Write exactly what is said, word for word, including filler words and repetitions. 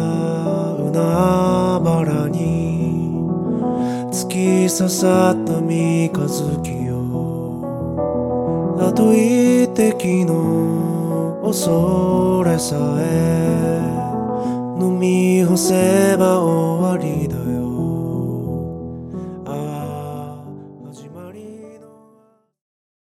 う海原に突き刺さった三日月よ、あと一滴の恐れさえ飲み干せば終わりだよ。